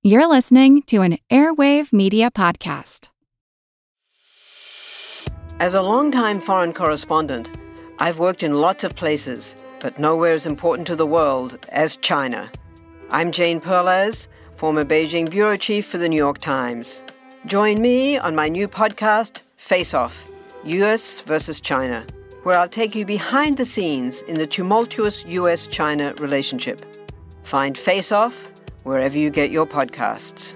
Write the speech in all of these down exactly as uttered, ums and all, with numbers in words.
You're listening to an Airwave Media Podcast. As a longtime foreign correspondent, I've worked in lots of places, but nowhere as important to the world as China. I'm Jane Perlez, former Beijing bureau chief for the New York Times. Join me on my new podcast, Face Off, U S versus China, where I'll take you behind the scenes in the tumultuous U S China relationship. Find Face Off wherever you get your podcasts.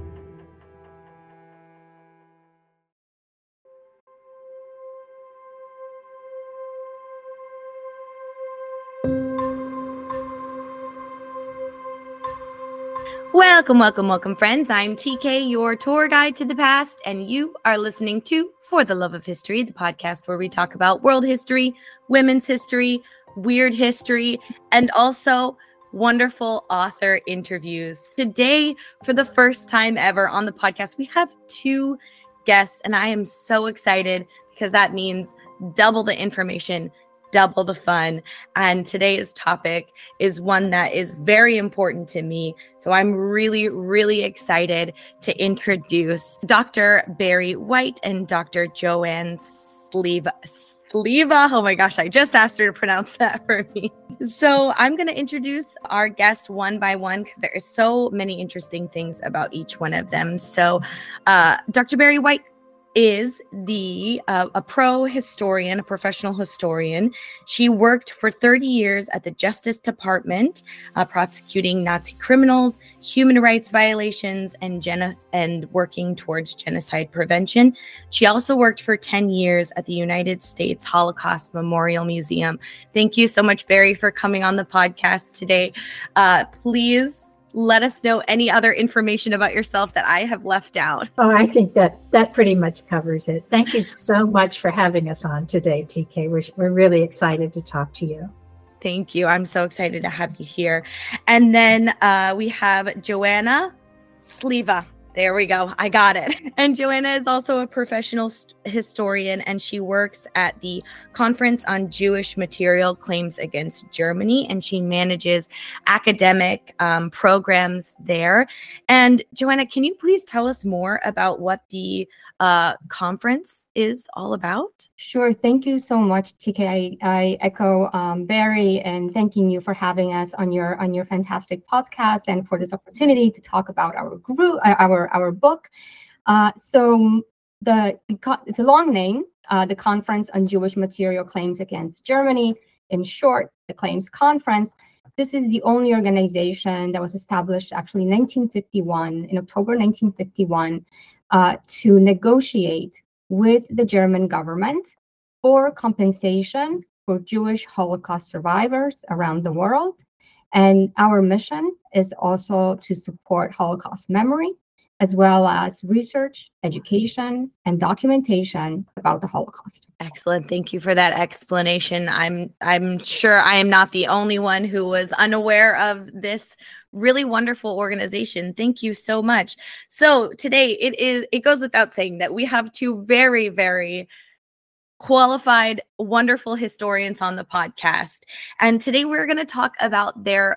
Welcome, welcome, welcome, friends. I'm T K, your tour guide to the past, and you are listening to For the Love of History, the podcast where we talk about world history, women's history, weird history, and also wonderful author interviews. Today, for the first time ever on the podcast, we have two guests, and I am so excited because that means double the information, double the fun. And today's topic is one that is very important to me. So I'm really, really excited to introduce Doctor Barry White and Doctor Joanne Sliwa. Sliwa. Oh my gosh, I just asked her to pronounce that for me. So I'm going to introduce our guest one by one because there are so many interesting things about each one of them. So uh, Doctor Barry White is the uh, a pro historian, a professional historian. She worked for thirty years at the Justice Department, uh, prosecuting Nazi criminals, human rights violations, and geno- and working towards genocide prevention. She also worked for ten years at the United States Holocaust Memorial Museum. Thank you so much, Barry, for coming on the podcast today. Uh, please let us know any other information about yourself that I have left out. Oh, I think that that pretty much covers it. Thank you so much for having us on today, T K. We're, we're really excited to talk to you. Thank you. I'm so excited to have you here. And then uh, we have Joanna Sliwa. There we go. I got it. And Joanna is also a professional st- historian, and she works at the Conference on Jewish Material Claims Against Germany, and she manages academic um, programs there. And Joanna, can you please tell us more about what the uh, conference is all about? Sure. Thank you so much, T K. I, I echo um, Barry and thanking you for having us on your on your fantastic podcast and for this opportunity to talk about our group, our our book. Uh, so the it's a long name, uh, the Conference on Jewish Material Claims Against Germany. In short, the Claims Conference. This is the only organization that was established actually in nineteen fifty-one, in October nineteen fifty-one, uh, to negotiate with the German government for compensation for Jewish Holocaust survivors around the world. And our mission is also to support Holocaust memory, as well as research, education, and documentation about the Holocaust. Excellent. Thank you for that explanation. I'm I'm sure I am not the only one who was unaware of this really wonderful organization. Thank you so much. So today it is it goes without saying that we have two very, very qualified, wonderful historians on the podcast. And today we're going to talk about their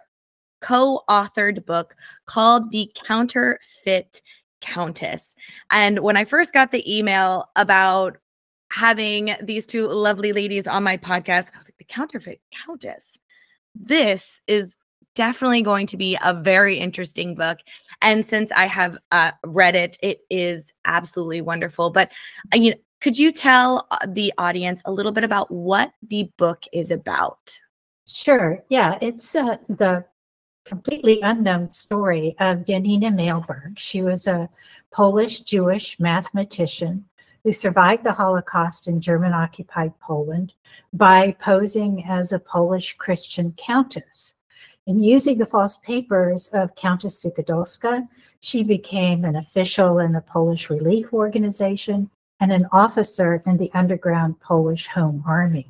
co-authored book called The Counterfeit Countess. And when I first got the email about having these two lovely ladies on my podcast, I was like, The Counterfeit Countess. This is definitely going to be a very interesting book. And since I have uh, read it, it is absolutely wonderful. But uh, you know, could you tell the audience a little bit about what the book is about? Sure. Yeah, it's uh, the completely unknown story of Janina Mailberg. She was a Polish Jewish mathematician who survived the Holocaust in German-occupied Poland by posing as a Polish Christian countess. And using the false papers of Countess Suchodolska, she became an official in the Polish Relief Organization and an officer in the underground Polish Home Army.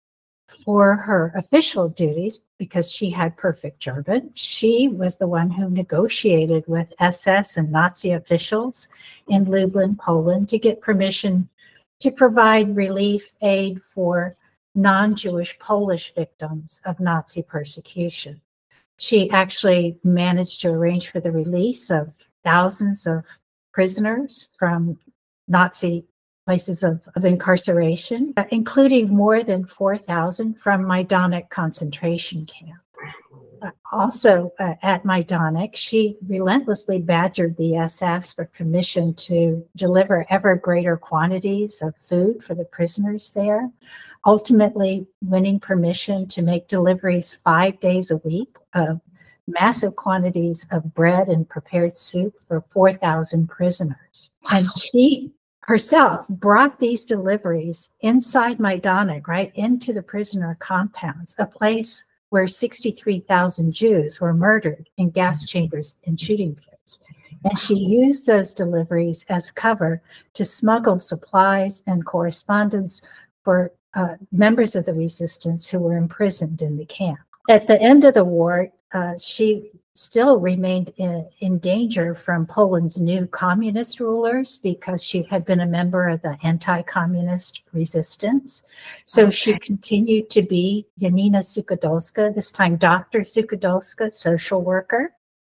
For her official duties, because she had perfect German, she was the one who negotiated with S S and Nazi officials in Lublin, Poland, to get permission to provide relief aid for non-Jewish Polish victims of Nazi persecution. She actually managed to arrange for the release of thousands of prisoners from Nazi places of, of incarceration, including more than four thousand from Majdanek concentration camp. Uh, also uh, at Majdanek, she relentlessly badgered the S S for permission to deliver ever greater quantities of food for the prisoners there, ultimately winning permission to make deliveries five days a week of massive quantities of bread and prepared soup for four thousand prisoners. Wow. And she herself brought these deliveries inside Majdanek, right into the prisoner compounds, a place where sixty-three thousand Jews were murdered in gas chambers and shooting pits. And she used those deliveries as cover to smuggle supplies and correspondence for uh, members of the resistance who were imprisoned in the camp. At the end of the war, uh, she still remained in, in danger from Poland's new communist rulers because she had been a member of the anti-communist resistance. So okay. She continued to be Janina Suchodolska, this time Doctor Suchodolska, social worker.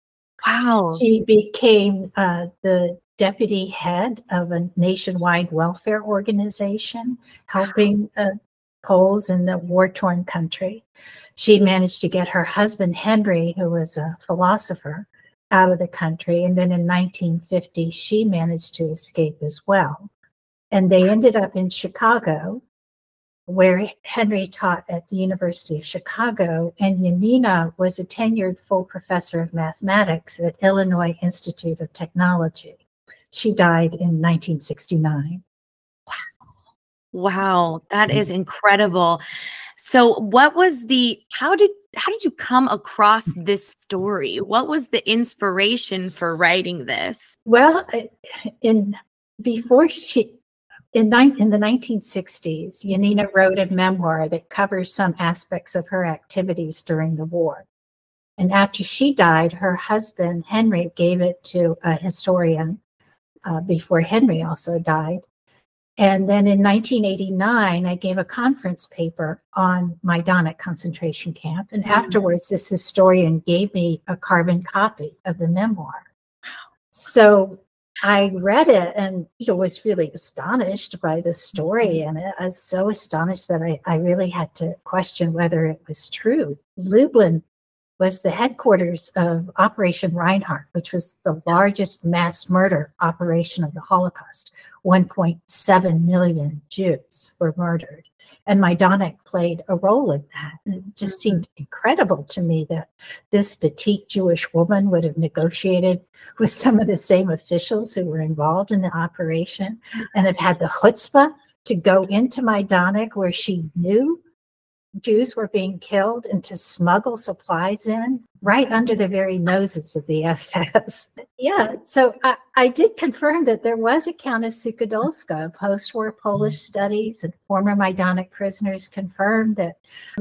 Wow. She became uh, the deputy head of a nationwide welfare organization, helping uh, Poles in the war-torn country. She managed to get her husband, Henry, who was a philosopher, out of the country. And then in nineteen fifty, she managed to escape as well. And they ended up in Chicago, where Henry taught at the University of Chicago. And Janina was a tenured full professor of mathematics at Illinois Institute of Technology. She died in nineteen sixty-nine. Wow. Wow, that is incredible. So what was the, how did, how did you come across this story? What was the inspiration for writing this? Well, in, before she, in, nine, in the nineteen sixties, Janina wrote a memoir that covers some aspects of her activities during the war. And after she died, her husband, Henry, gave it to a historian uh, before Henry also died. And then in nineteen eighty-nine, I gave a conference paper on Majdanek concentration camp. And mm-hmm. afterwards, this historian gave me a carbon copy of the memoir. So I read it and you know, was really astonished by the story in it. I was so astonished that I, I really had to question whether it was true. Lublin was the headquarters of Operation Reinhardt, which was the largest mass murder operation of the Holocaust. one point seven million Jews were murdered. And Majdanek played a role in that. And it just seemed incredible to me that this petite Jewish woman would have negotiated with some of the same officials who were involved in the operation and have had the chutzpah to go into Majdanek where she knew Jews were being killed and to smuggle supplies in right under the very noses of the S S. Yeah, so I, I did confirm that there was a Countess Suchodolska. Post-war Polish studies and former Majdanek prisoners confirmed that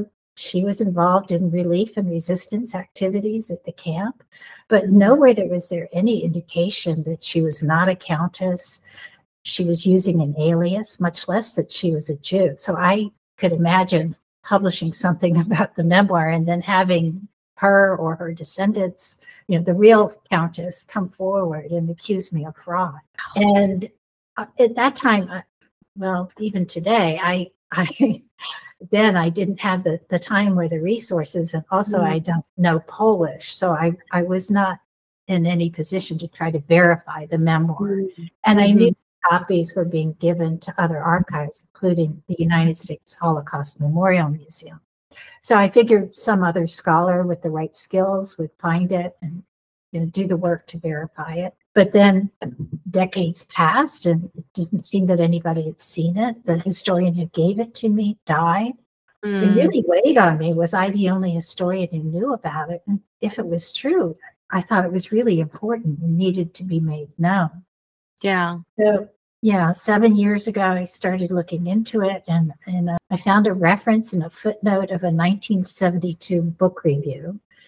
she was involved in relief and resistance activities at the camp, but nowhere there was there any indication that she was not a countess. She was using an alias, much less that she was a Jew. So I could imagine publishing something about the memoir and then having her or her descendants, you know, the real countess, come forward and accuse me of fraud. And at that time, well, even today, I, I then I didn't have the, the time or the resources, and also mm. I don't know Polish, so I, I was not in any position to try to verify the memoir. Mm. And mm-hmm. I knew copies were being given to other archives, including the United States Holocaust Memorial Museum. So I figured some other scholar with the right skills would find it and you know, do the work to verify it. But then decades passed and it didn't seem that anybody had seen it. The historian who gave it to me died. Mm. It really weighed on me. Was I the only historian who knew about it? And if it was true, I thought it was really important and needed to be made known. Yeah. So, yeah, seven years ago, I started looking into it, and, and uh, I found a reference in a footnote of a nineteen seventy-two book review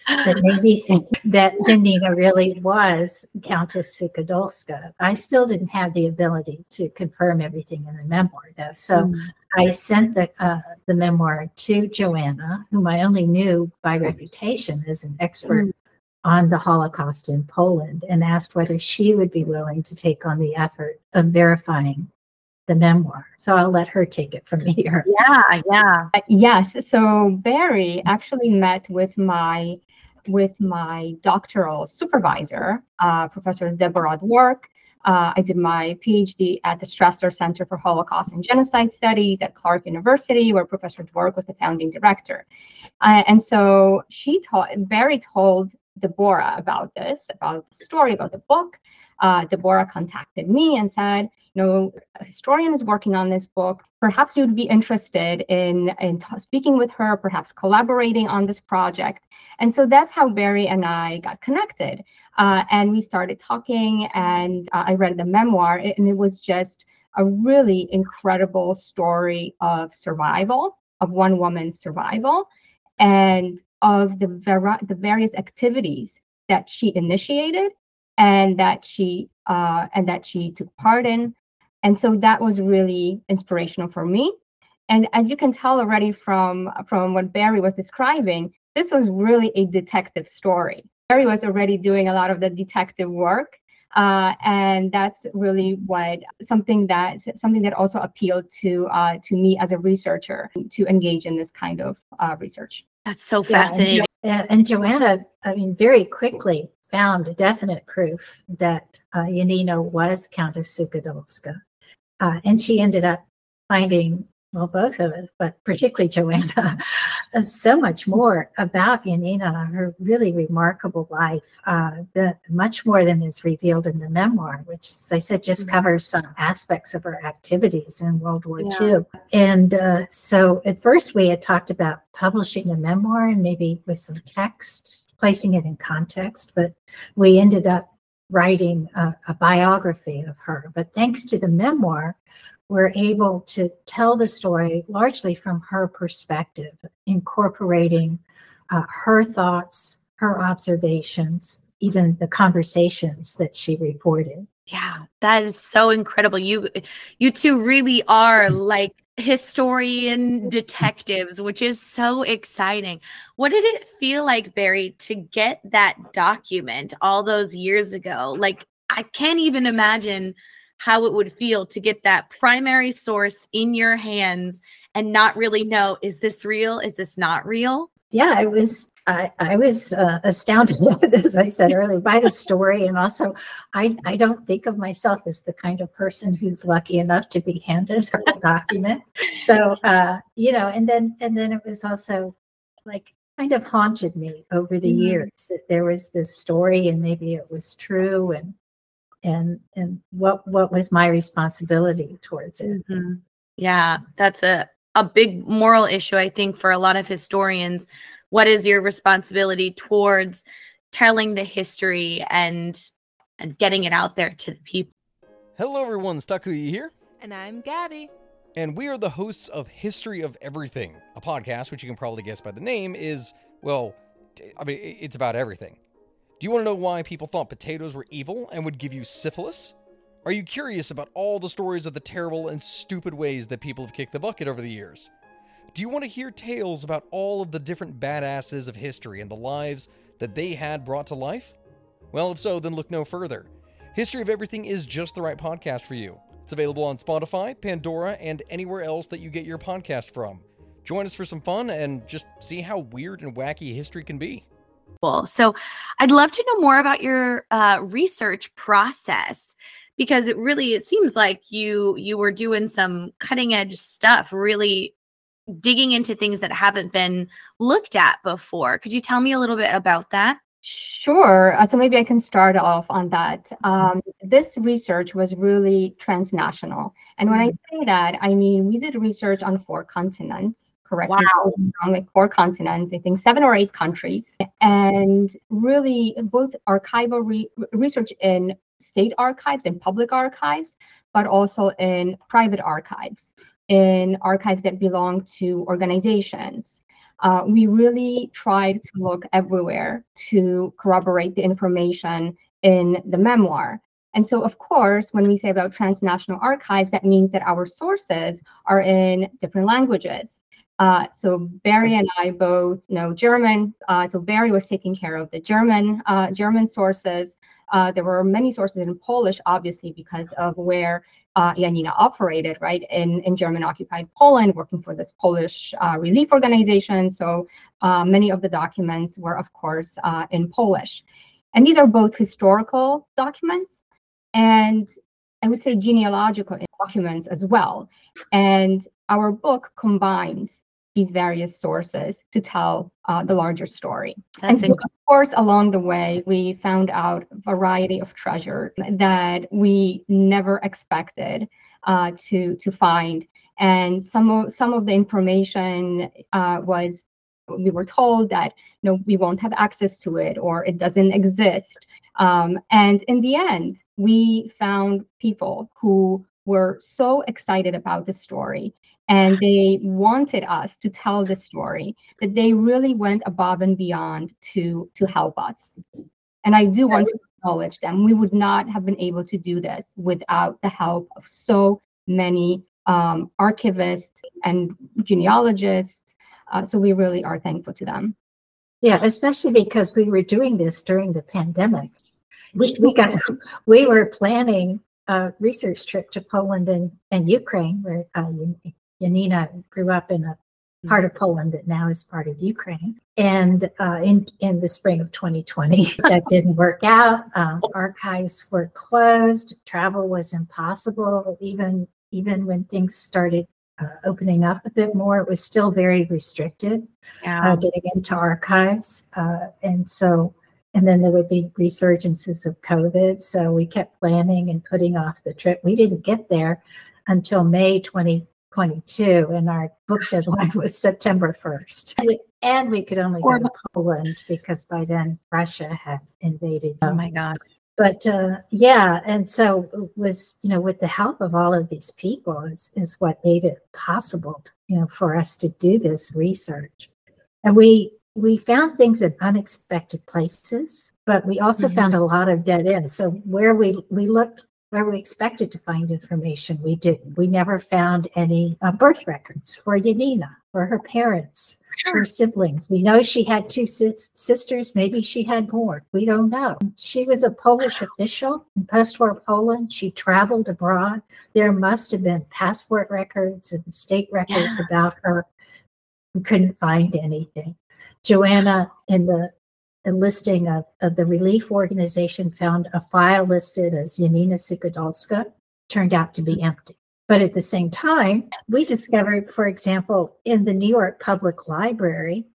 that made me think that Janina really was Countess Sukadolska. I still didn't have the ability to confirm everything in the memoir, though. So mm. I sent the uh, the memoir to Joanna, whom I only knew by reputation as an expert mm. on the Holocaust in Poland, and asked whether she would be willing to take on the effort of verifying the memoir. So I'll let her take it from here. Yeah, yeah. Uh, yes. So Barry actually met with my with my doctoral supervisor, uh, Professor Deborah Dwork. Uh, I did my PhD at the Strasser Center for Holocaust and Genocide Studies at Clark University, where Professor Dwork was the founding director. Uh, and so she told Barry told Deborah about this, about the story, about the book. Uh, Deborah contacted me and said, you know, a historian is working on this book. Perhaps you'd be interested in, in t- speaking with her, perhaps collaborating on this project. And so that's how Barry and I got connected. Uh, and we started talking, and uh, I read the memoir, and it was just a really incredible story of survival, of one woman's survival, and of the, ver- the various activities that she initiated and that she uh, and that she took part in. And so that was really inspirational for me. And as you can tell already from, from what Barry was describing, this was really a detective story. Barry was already doing a lot of the detective work. Uh, and that's really what something that something that also appealed to uh, to me as a researcher, to engage in this kind of uh, research. That's so fascinating. Yeah, and, jo- and Joanna, I mean, very quickly found definite proof that uh, Janina was Countess Sukadolska. Uh, and she ended up finding, well, both of us, but particularly Joanna, uh, so much more about Janina, her really remarkable life, uh, the, much more than is revealed in the memoir, which, as I said, just mm-hmm. covers some aspects of her activities in World War yeah. Two. And uh, so at first we had talked about publishing a memoir and maybe with some text, placing it in context, but we ended up writing a, a biography of her. But thanks to the memoir, we're able to tell the story largely from her perspective, incorporating uh, her thoughts, her observations, even the conversations that she reported. Yeah, that is so incredible. You, you two really are like historian detectives, which is so exciting. What did it feel like, Barry, to get that document all those years ago? Like, I can't even imagine how it would feel to get that primary source in your hands and not really know, is this real? Is this not real? Yeah, I was I, I was uh, astounded, as I said earlier, by the story. And also, I, I don't think of myself as the kind of person who's lucky enough to be handed a document. So, uh, you know, and then and then it was also like kind of haunted me over the mm-hmm. years that there was this story and maybe it was true, and and and what what was my responsibility towards it. Mm-hmm. Yeah, that's a, a big moral issue, I think, for a lot of historians. What is your responsibility towards telling the history and and getting it out there to the people? Hello everyone, Takuya here. And I'm Gabby. And we are the hosts of History of Everything, a podcast which you can probably guess by the name is, well, I mean, it's about everything. Do you want to know why people thought potatoes were evil and would give you syphilis? Are you curious about all the stories of the terrible and stupid ways that people have kicked the bucket over the years? Do you want to hear tales about all of the different badasses of history and the lives that they had brought to life? Well, if so, then look no further. History of Everything is just the right podcast for you. It's available on Spotify, Pandora, and anywhere else that you get your podcast from. Join us for some fun and just see how weird and wacky history can be. So I'd love to know more about your uh, research process, because it really, it seems like you you were doing some cutting edge stuff, really digging into things that haven't been looked at before. Could you tell me a little bit about that? Sure. Uh, so maybe I can start off on that. Um, this research was really transnational. And when I say that, I mean, we did research on four continents, correct? Wow. Like four continents, I think seven or eight countries. And really both archival re- research in state archives and public archives, but also in private archives, in archives that belong to organizations. uh, we really tried to look everywhere to corroborate the information in the memoir. And so, of course, when we say about transnational archives, that means that our sources are in different languages. Uh, so Barry and I both know German. Uh, so Barry was taking care of the German uh, German sources. Uh, there were many sources in Polish, obviously, because of where uh, Janina operated, right, in, in German-occupied Poland, working for this Polish uh, relief organization. So uh, many of the documents were, of course, uh, in Polish. And these are both historical documents and I would say genealogical documents as well. And our book combines these various sources to tell uh, the larger story. That's and so, of course, along the way, we found out a variety of treasure that we never expected uh, to to find. And some of some of the information uh, was, we were told that you know we won't have access to it or it doesn't exist. Um, and in the end, we found people who were so excited about the story and they wanted us to tell the story that they really went above and beyond to to help us. And I do want to acknowledge them. We would not have been able to do this without the help of so many um, archivists and genealogists. Uh, so we really are thankful to them. Yeah, especially because we were doing this during the pandemic. We, we got we were planning a research trip to Poland and, and Ukraine, where uh, Janina grew up in a part of Poland that now is part of Ukraine. And uh, in, in the spring of twenty twenty, that didn't work out. Um, archives were closed. Travel was impossible. Even, even when things started uh, opening up a bit more, it was still very restricted, Yeah. uh, getting into archives. Uh, and so, and then there would be resurgences of COVID. So we kept planning and putting off the trip. We didn't get there until May twenty twenty-two, and our book deadline was September first. And we, and we could only go to Poland because by then Russia had invaded. Oh my God. But uh, yeah, and so it was, you know, with the help of all of these people is, is what made it possible, you know, for us to do this research. And we we found things in unexpected places, but we also Mhm. found a lot of dead ends. So where we we looked, where we expected to find information, we didn't. We never found any uh, birth records for Janina, for her parents, her siblings. We know she had two sis- sisters. Maybe she had more. We don't know. She was a Polish official in post-war Poland. She traveled abroad. There must have been passport records and state records Yeah. about her. We couldn't find anything. Joanna, in the, the listing of, of the relief organization, found a file listed as Janina Suchodolska, turned out to be empty. But at the same time, we discovered, for example, in the New York Public Library,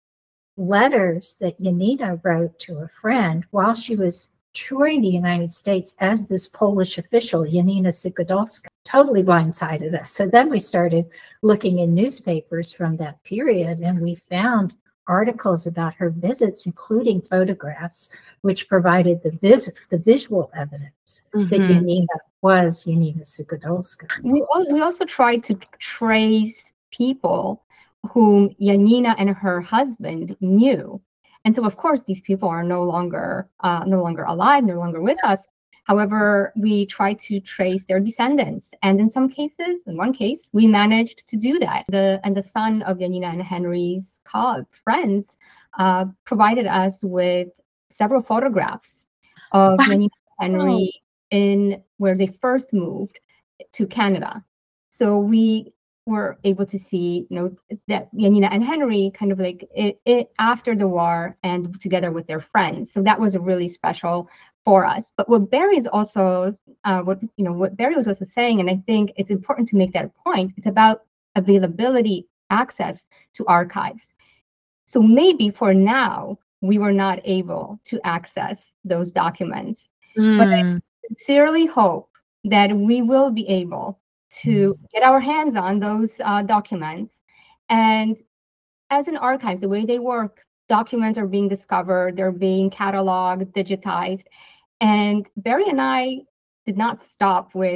letters that Janina wrote to a friend while she was touring the United States as this Polish official, Janina Suchodolska. Totally blindsided us. So then we started looking in newspapers from that period, and we found articles about her visits, including photographs, which provided the vis- the visual evidence that Mhm. Janina was Janina Suchodolska. We, al- we also tried to trace people whom Janina and her husband knew. And so, of course, these people are no longer uh, no longer alive, no longer with us. However, we tried to trace their descendants. And in some cases, in one case, we managed to do that. The And the son of Janina and Henry's co- friends uh, provided us with several photographs of Wow. Janina and Henry in where they first moved to Canada. So we were able to see, you know, that Janina and Henry kind of like it, it after the war and together with their friends. So that was really special for us. But what Barry is also, uh, what you know, what Barry was also saying, and I think it's important to make that a point. It's about availability, access to archives. So maybe for now we were not able to access those documents, but I Mm. sincerely hope that we will be able to get our hands on those uh, documents. And as an archive, the way they work, documents are being discovered, they're being cataloged, digitized. And Barry and I did not stop with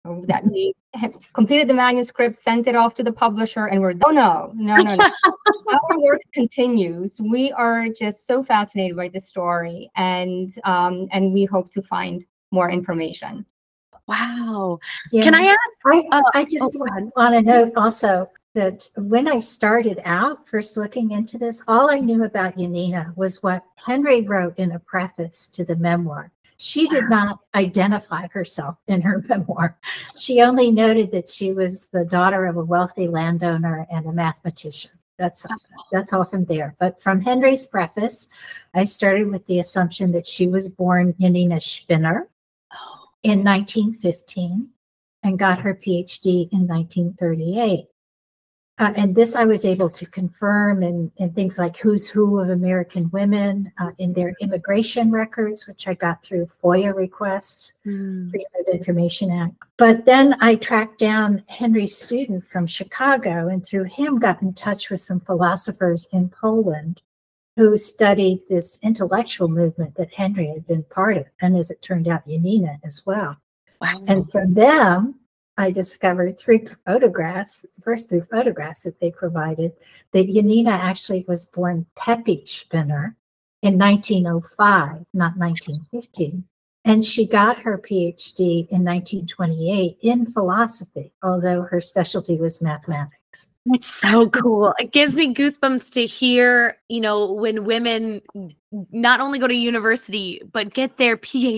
that we have completed the manuscript, sent it off to the publisher, and we're, oh, no, no, no, no. Our work continues. We are just so fascinated by the story, and um, and we hope to find more information. Wow. Yeah. Can I ask? I, uh, I just oh, want, want to note also that when I started out first looking into this, all I knew about Yanina was what Henry wrote in a preface to the memoir. She did not identify herself in her memoir. She only noted that she was the daughter of a wealthy landowner and a mathematician. That's, that's all from there. But from Henry's preface, I started with the assumption that she was born Yanina Spinner in nineteen fifteen and got her PhD in nineteen thirty-eight. Uh, and this I was able to confirm in, in things like Who's Who of American Women, uh, in their immigration records, which I got through FOIA requests, Mm. Freedom of Information Act. But then I tracked down Henry's student from Chicago, and through him got in touch with some philosophers in Poland who studied this intellectual movement that Henry had been part of, and as it turned out, Yanina as well. Wow. And from them, I discovered through photographs, first through photographs that they provided, that Yanina actually was born Pepi Spinner in nineteen oh five, not nineteen fifteen. And she got her PhD in nineteen twenty-eight in philosophy, although her specialty was mathematics. It's so cool. It gives me goosebumps to hear, you know, when women not only go to university, but get their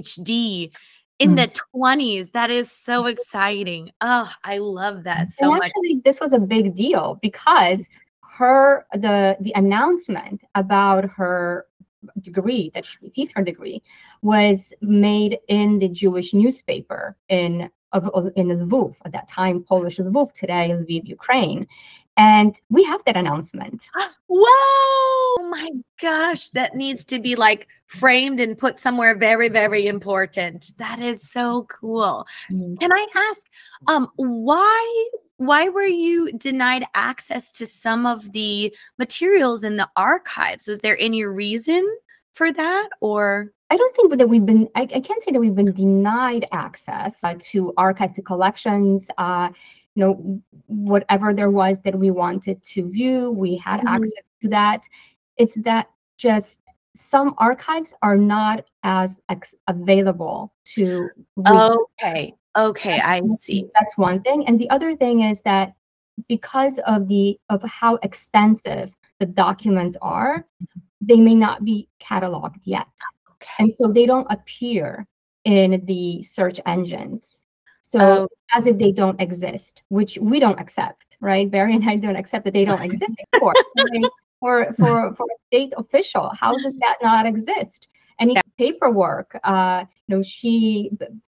PhD in Mm. the twenties. That is so exciting. Oh, I love that so and much. actually, this was a big deal because her the the announcement about her degree, that she received her degree, was made in the Jewish newspaper in of in Lviv, at that time Polish Lviv, today Lviv, Ukraine. And we have that announcement. Whoa! Oh my gosh, that needs to be like framed and put somewhere very, very important. That is so cool. Mm. Can I ask, um, why why were you denied access to some of the materials in the archives? Was there any reason for that, or? I don't think that we've been, I, I can't say that we've been denied access uh, to archives, to collections. Uh, you know, whatever there was that we wanted to view, we had Mhm. access to that. It's that just some archives are not as ex- available to research. Okay, okay, I see. That's one thing. And the other thing is that because of the of how extensive the documents are, they may not be cataloged yet. Okay. And so they don't appear in the search engines. So Oh. as if they don't exist, which we don't accept, right? Barry and I don't accept that they don't exist, of course. I mean, for, for, for a state official, how does that not exist? And it's paperwork. Uh, you know, she,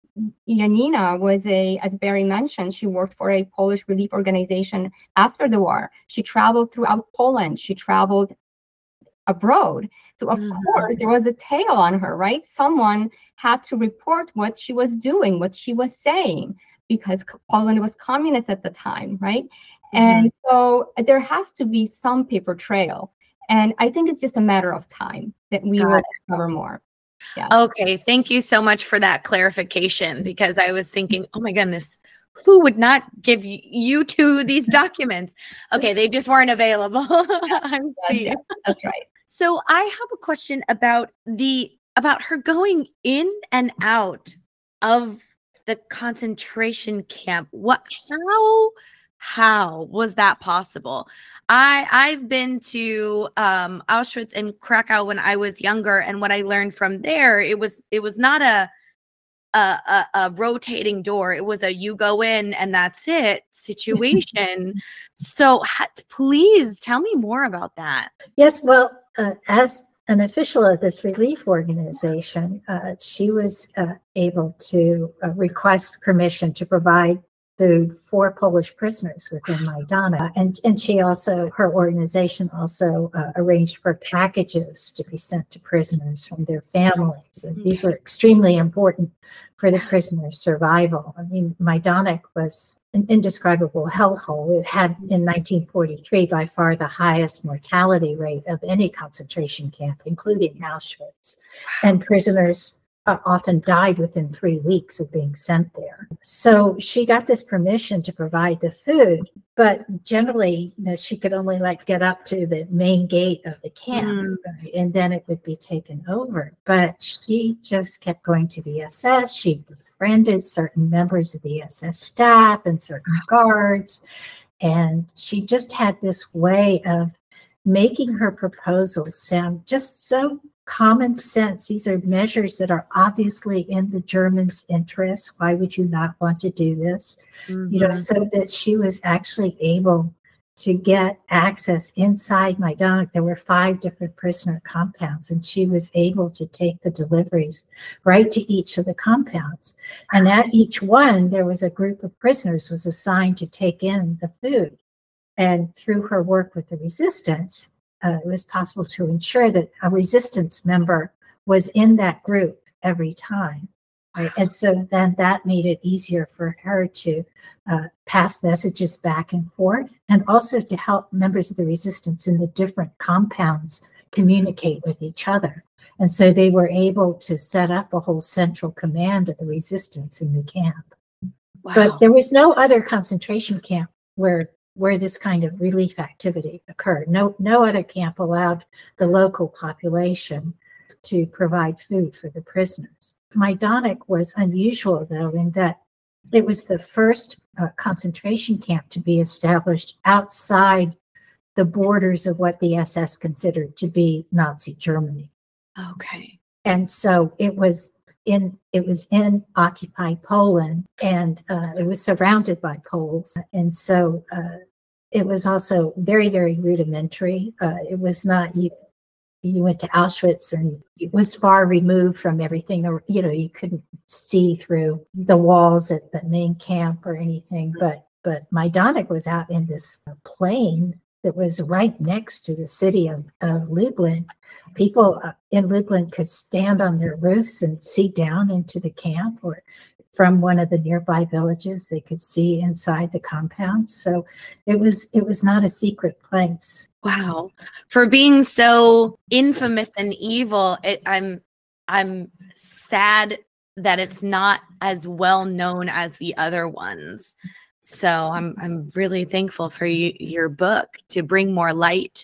Yanina was a, as Barry mentioned, she worked for a Polish relief organization after the war. She traveled throughout Poland. She traveled abroad. So of Mhm. course there was a tail on her, right? Someone had to report what she was doing, what she was saying, because Poland was communist at the time, right? And so there has to be some paper trail. And I think it's just a matter of time that we Got will it. discover more. Yeah. Okay, thank you so much for that clarification, because I was thinking, oh my goodness, who would not give y- you two these documents? Okay, they just weren't available. I see. Yeah, that's right. So I have a question about the about her going in and out of the concentration camp. What how how was that possible? I I've been to um, Auschwitz and Krakow when I was younger, and what I learned from there, it was it was not a a, a, a rotating door. It was a you go in and that's it situation. So ha- please tell me more about that. Yes, well, uh, as an official of this relief organization, uh, she was uh, able to uh, request permission to provide food for Polish prisoners within Majdanek. And, and she also, her organization also uh, arranged for packages to be sent to prisoners from their families. And these were extremely important for the prisoners' survival. I mean, Majdanek was an indescribable hellhole. It had in nineteen forty-three by far the highest mortality rate of any concentration camp, including Auschwitz. And prisoners uh, often died within three weeks of being sent there. So she got this permission to provide the food, but generally, you know, she could only like get up to the main gate of the camp, Mm. right? And then it would be taken over. But she just kept going to the S S. She befriended certain members of the S S staff and certain guards. And she just had this way of making her proposals sound just so common sense. These are measures that are obviously in the Germans' interests. Why would you not want to do this? Mhm. You know, so that she was actually able to get access inside Majdanek. There were five different prisoner compounds, and she was able to take the deliveries right to each of the compounds. And at each one, there was a group of prisoners was assigned to take in the food. And through her work with the resistance, uh, it was possible to ensure that a resistance member was in that group every time. Right? And so then that made it easier for her to uh, pass messages back and forth, and also to help members of the resistance in the different compounds communicate with each other. And so they were able to set up a whole central command of the resistance in the camp. Wow. But there was no other concentration camp where where this kind of relief activity occurred. No, no other camp allowed the local population to provide food for the prisoners. Majdanek was unusual, though, in that it was the first uh, concentration camp to be established outside the borders of what the S S considered to be Nazi Germany. Okay. And so it was in it was in occupied Poland, and uh, it was surrounded by Poles. And so uh, it was also very, very rudimentary. Uh, it was not, you, you went to Auschwitz and it was far removed from everything, or, you know, you couldn't see through the walls at the main camp or anything. But, but Majdanek was out in this plain that was right next to the city of, of Lublin. People in Lublin could stand on their roofs and see down into the camp, or from one of the nearby villages, they could see inside the compounds. So it was it was not a secret place. Wow. For being so infamous and evil, it, I'm I'm sad that it's not as well known as the other ones. So I'm I'm really thankful for you, your book to bring more light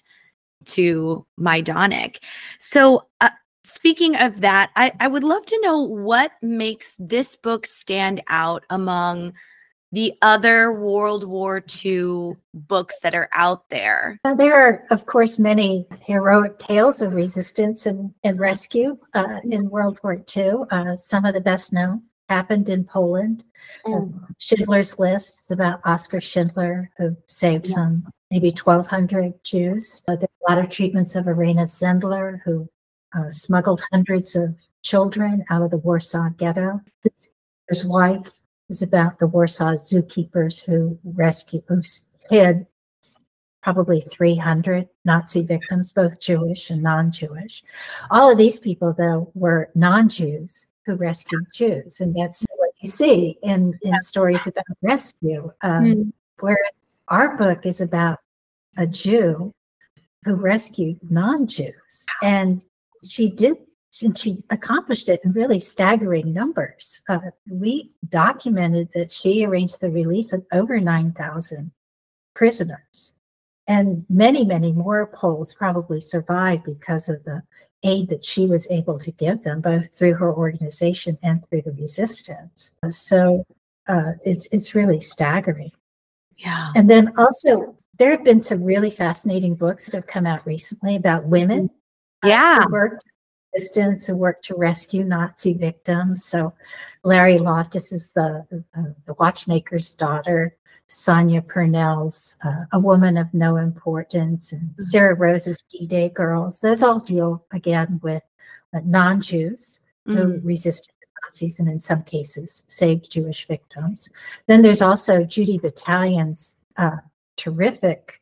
to Majdanek. So uh, speaking of that, I, I would love to know what makes this book stand out among the other World War Two books that are out there. Uh, there are, of course, many heroic tales of resistance and, and rescue uh, in World War Two. Uh, some of the best known happened in Poland. Mm. Uh, Schindler's List is about Oskar Schindler, who saved Yeah. some, maybe twelve hundred Jews. Uh, there are a lot of treatments of Irena Zendler, who uh, smuggled hundreds of children out of the Warsaw Ghetto. His wife is about the Warsaw zookeepers who rescued, who hid probably three hundred Nazi victims, both Jewish and non-Jewish. All of these people, though, were non-Jews who rescued Jews. And that's what you see in, in stories about rescue. Um, Mm. Whereas our book is about a Jew who rescued non-Jews. And she did, and she accomplished it in really staggering numbers. Uh, we documented that she arranged the release of over nine thousand prisoners. And many, many more Poles probably survived because of the aid that she was able to give them, both through her organization and through the resistance. So uh, it's it's really staggering. Yeah. And then also, there have been some really fascinating books that have come out recently about women Yeah. who worked in resistance, who worked to rescue Nazi victims. So Larry Loftus is the, uh, the watchmaker's daughter. Sonia Purnell's uh, A Woman of No Importance, and Sarah Rose's D-Day Girls. Those all deal, again, with uh, non-Jews who Mm. resisted the Nazis and in some cases saved Jewish victims. Then there's also Judy Battalion's uh, terrific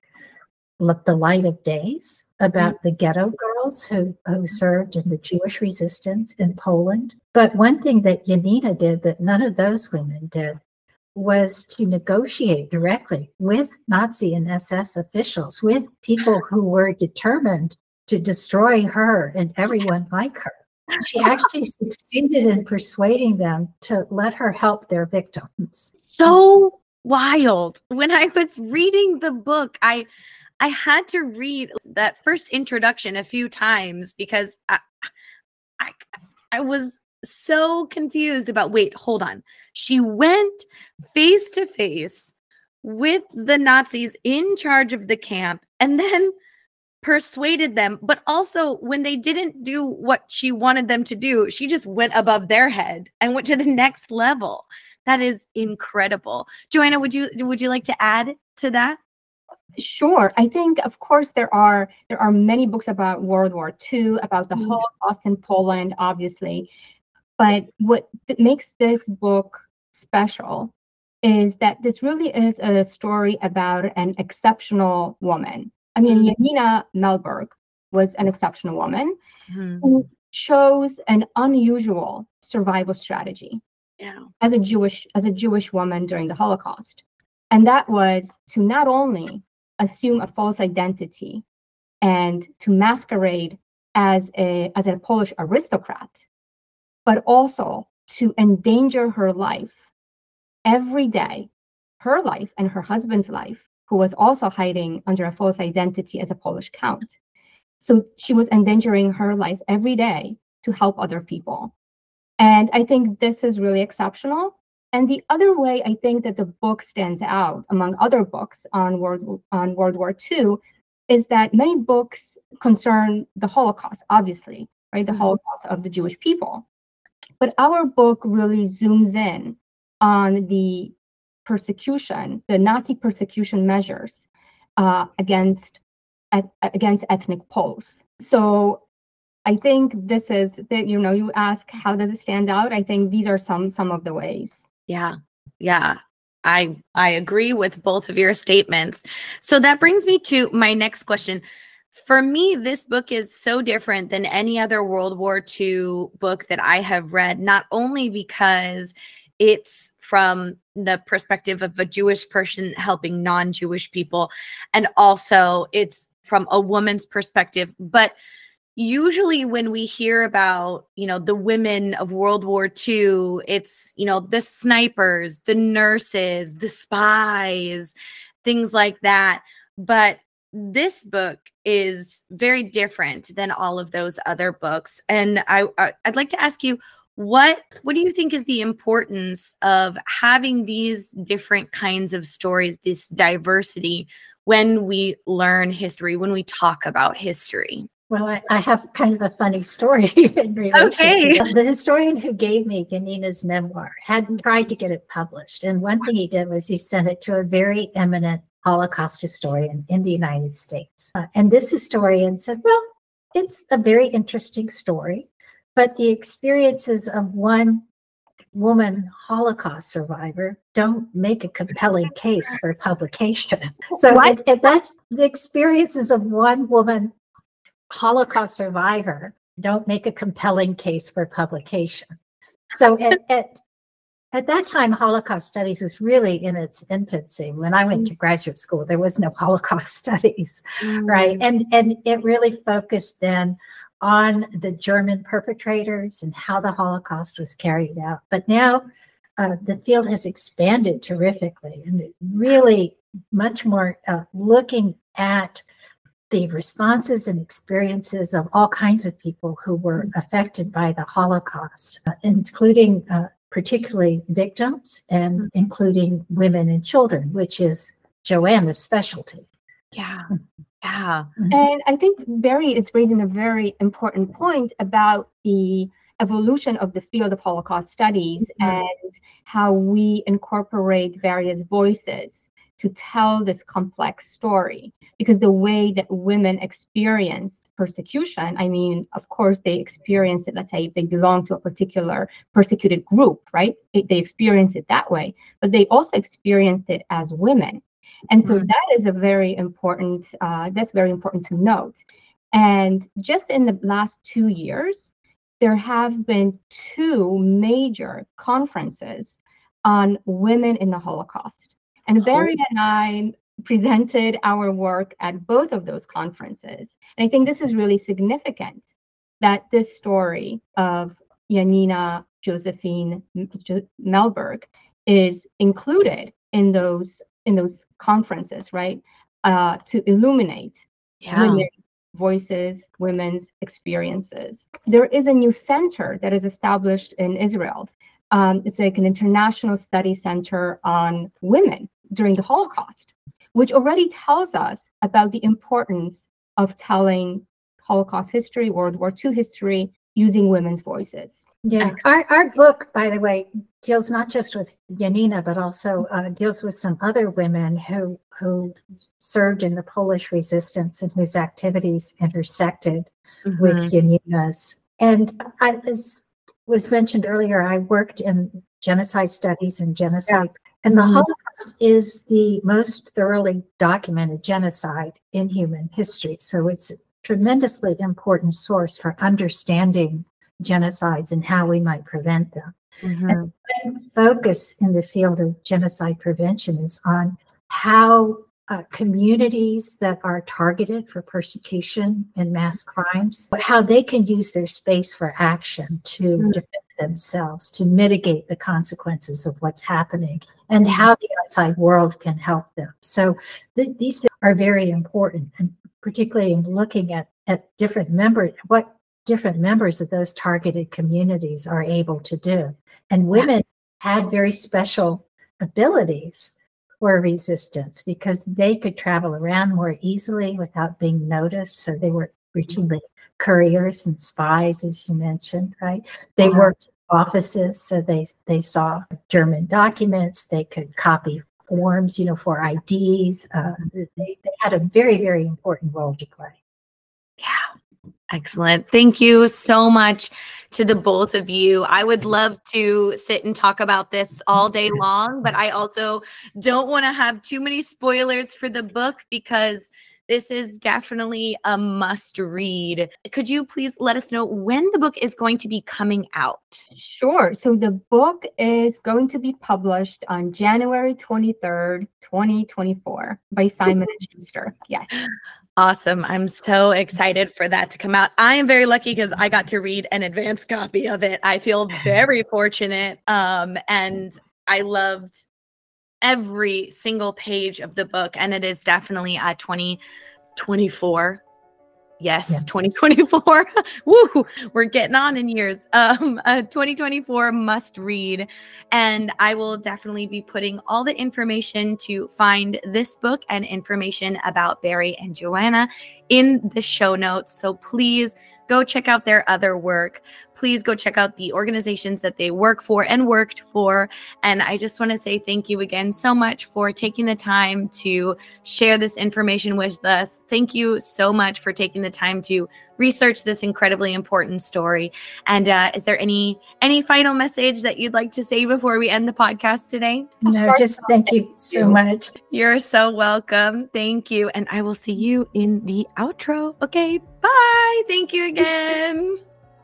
The Light of Days about the ghetto girls who, who served in the Jewish resistance in Poland. But one thing that Janina did that none of those women did was to negotiate directly with Nazi and S S officials, with people who were determined to destroy her and everyone like her. She actually succeeded in persuading them to let her help their victims. So wild. When I was reading the book, I I had to read that first introduction a few times because I I, I was so confused about, wait, hold on. She went face to face with the Nazis in charge of the camp and then persuaded them. But also when they didn't do what she wanted them to do, she just went above their head and went to the next level. That is incredible. Joanna, would you would you like to add to that? Sure. I think, of course, there are there are many books about World War Two, about the mm-hmm. Holocaust in Poland, obviously. But what makes this book special is that this really is a story about an exceptional woman. I mean, mm-hmm. Janina Mellberg was an exceptional woman mm-hmm. who chose an unusual survival strategy yeah. as a Jewish as a Jewish woman during the Holocaust. And that was to not only assume a false identity and to masquerade as a as a Polish aristocrat, but also to endanger her life every day, her life and her husband's life, who was also hiding under a false identity as a Polish count. So she was endangering her life every day to help other people. And I think this is really exceptional. And the other way I think that the book stands out among other books on World, on World War Two is that many books concern the Holocaust, obviously, right? The mm-hmm. Holocaust of the Jewish people. But our book really zooms in on the persecution, the Nazi persecution measures uh, against at, against ethnic Poles. So I think this is that, you know, you ask how does it stand out? I think these are some some of the ways. Yeah, yeah, I I agree with both of your statements. So that brings me to my next question. For me, this book is so different than any other World War Two book that I have read, not only because it's from the perspective of a Jewish person helping non-Jewish people, and also it's from a woman's perspective, but usually when we hear about, you know, the women of World War Two, it's, you know, the snipers, the nurses, the spies, things like that. But this book is very different than all of those other books. And I, I I'd like to ask you, what what do you think is the importance of having these different kinds of stories, this diversity, when we learn history, when we talk about history? Well, I, I have kind of a funny story in relation okay. to the historian who gave me Janina's memoir had tried to get it published. And one thing he did was he sent it to a very eminent Holocaust historian in the United States. Uh, and this historian said, well, it's a very interesting story, but the experiences of one woman Holocaust survivor don't make a compelling case for publication. So it, it, that, the experiences of one woman Holocaust survivor don't make a compelling case for publication. So at, at, at that time, Holocaust studies was really in its infancy. When I went to graduate school, there was no Holocaust studies, mm. right? And, and it really focused then on the German perpetrators and how the Holocaust was carried out. But now uh, the field has expanded terrifically and really much more uh, looking at the responses and experiences of all kinds of people who were affected by the Holocaust, uh, including uh, particularly victims and mm-hmm. including women and children, which is Joanna's specialty. Yeah, yeah. And I think Barry is raising a very important point about the evolution of the field of Holocaust studies mm-hmm. and how we incorporate various voices to tell this complex story, because the way that women experienced persecution, I mean, of course, they experienced it, let's say, if they belong to a particular persecuted group, right? It, they experienced it that way, but they also experienced it as women. And so mm-hmm. that is a very important, uh, that's very important to note. And just in the last two years, there have been two major conferences on women in the Holocaust. And Barry and I presented our work at both of those conferences. And I think this is really significant that this story of Janina Josephine Mellberg is included in those in those conferences, right? Uh, to illuminate Yeah. women's voices, women's experiences. There is a new center that is established in Israel. Um, it's like an international study center on women during the Holocaust, which already tells us about the importance of telling Holocaust history, World War Two history, using women's voices. Yeah, our, our book, by the way, deals not just with Janina, but also uh, deals with some other women who who served in the Polish resistance and whose activities intersected Mhm. with Janina's. And I, as was mentioned earlier, I worked in genocide studies and genocide, and the Mhm. Holocaust is the most thoroughly documented genocide in human history. So it's a tremendously important source for understanding genocides and how we might prevent them. Mhm. And focus in the field of genocide prevention is on how uh, communities that are targeted for persecution and mass crimes, how they can use their space for action to Mhm. defend themselves, to mitigate the consequences of what's happening, and how the outside world can help them. So th- these are very important, and particularly in looking at, at different members, what different members of those targeted communities are able to do. And women had very special abilities for resistance because they could travel around more easily without being noticed. So they were routinely couriers and spies, as you mentioned, right? They Uh-huh. worked in offices, so they they saw German documents. They could copy forms, you know, for I Ds. Uh, they, they had a very, very important role to play. Excellent. Thank you so much to the both of you. I would love to sit and talk about this all day long, but I also don't want to have too many spoilers for the book because this is definitely a must read. Could you please let us know when the book is going to be coming out? Sure. So the book is going to be published on January twenty-third, twenty twenty-four by Simon and Schuster. Yes. Awesome. I'm so excited for that to come out. I am very lucky because I got to read an advanced copy of it. I feel very fortunate. Um, and I loved every single page of the book. And it is definitely a twenty twenty-four. Yes, Yeah. twenty twenty-four. Woo, we're getting on in years. Um, a twenty twenty-four must read. And I will definitely be putting all the information to find this book and information about Barry and Joanna in the show notes. So please go check out their other work. Please go check out the organizations that they work for and worked for. And I just want to say thank you again so much for taking the time to share this information with us. Thank you so much for taking the time to research this incredibly important story. And uh, is there any any final message that you'd like to say before we end the podcast today? No, just thank you so much. You're so welcome. Thank you. And I will see you in the outro. Okay, bye. Thank you again.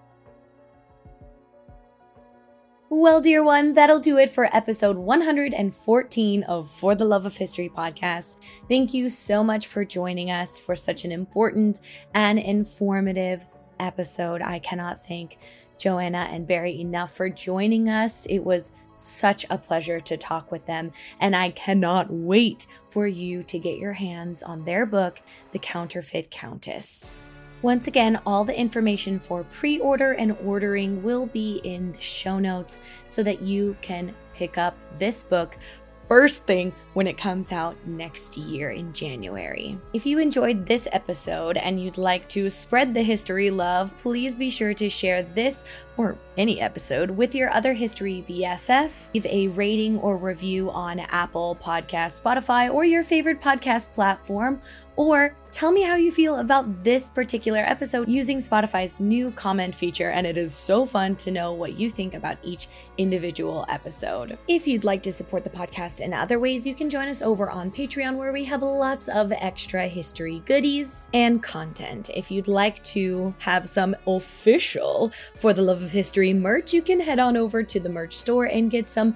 Well, dear one, that'll do it for episode one hundred fourteen of For the Love of History podcast. Thank you so much for joining us for such an important and informative episode. I cannot thank Joanna and Barry enough for joining us. It was such a pleasure to talk with them, and I cannot wait for you to get your hands on their book, The Counterfeit Countess. Once again, all the information for pre-order and ordering will be in the show notes so that you can pick up this book first thing when it comes out next year in January. If you enjoyed this episode and you'd like to spread the history love, please be sure to share this or any episode with your other history B F F. Leave a rating or review on Apple Podcasts, Spotify, or your favorite podcast platform, or tell me how you feel about this particular episode using Spotify's new comment feature, and it is so fun to know what you think about each individual episode. If you'd like to support the podcast in other ways, you can join us over on Patreon, where we have lots of extra history goodies and content. If you'd like to have some official For the Love of History merch, you can head on over to the merch store and get some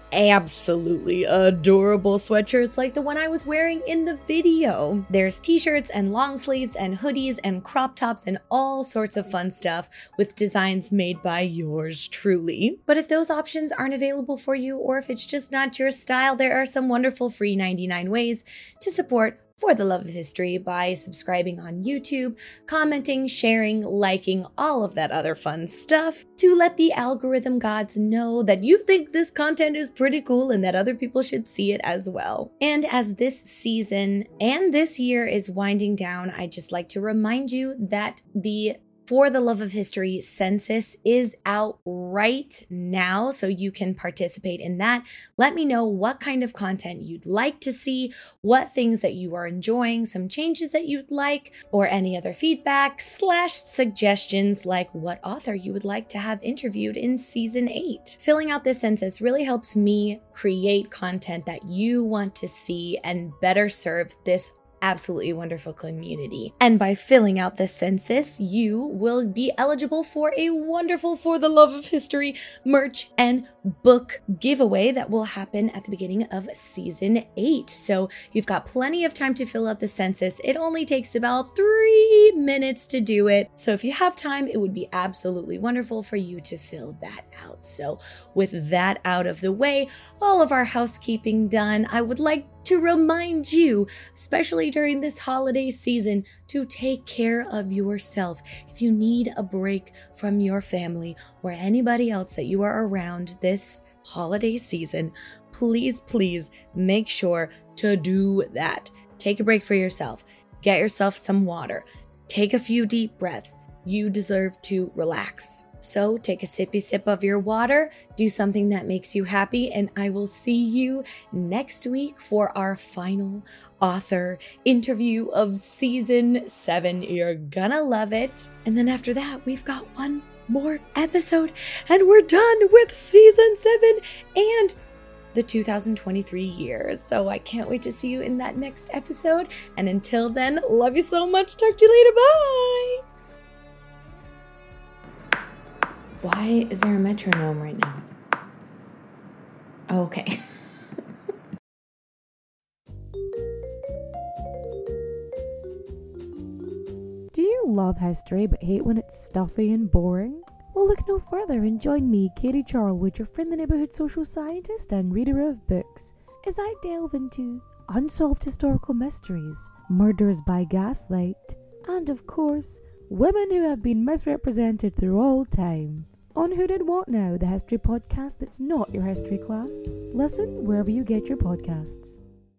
absolutely adorable sweatshirts like the one I was wearing in the video. There's t-shirts and long sleeves and hoodies and crop tops and all sorts of fun stuff with designs made by yours truly. But if those options aren't available for you, or if it's just not your style, there are some wonderful free ninety-nine ways to support For the Love of History by subscribing on YouTube, commenting, sharing, liking, all of that other fun stuff to let the algorithm gods know that you think this content is pretty cool and that other people should see it as well. And as this season and this year is winding down, I'd just like to remind you that the For the Love of History census is out right now, so you can participate in that. Let me know what kind of content you'd like to see, what things that you are enjoying, some changes that you'd like, or any other feedback slash suggestions like what author you would like to have interviewed in season eight. Filling out this census really helps me create content that you want to see and better serve this absolutely wonderful community. And by filling out the census, you will be eligible for a wonderful For the Love of History merch and book giveaway that will happen at the beginning of season eight. So you've got plenty of time to fill out the census. It only takes about three minutes to do it. So if you have time, it would be absolutely wonderful for you to fill that out. So with that out of the way, all of our housekeeping done, I would like to remind you, especially during this holiday season, to take care of yourself. If you need a break from your family or anybody else that you are around this holiday season, please, please make sure to do that. Take a break for yourself. Get yourself some water. Take a few deep breaths. You deserve to relax. So take a sippy sip of your water, do something that makes you happy, and I will see you next week for our final author interview of season seven. You're gonna love it. And then after that, we've got one more episode and we're done with season seven and the two thousand twenty-three year. So I can't wait to see you in that next episode. And until then, love you so much. Talk to you later. Bye. Why is there a metronome right now? Oh, okay. Do you love history but hate when it's stuffy and boring? Well, look no further and join me, Katie Charlwood, your friend the neighbourhood social scientist and reader of books, as I delve into unsolved historical mysteries, murders by gaslight, and of course, women who have been misrepresented through all time. On Who Did What Now, the history podcast that's not your history class. Listen wherever you get your podcasts.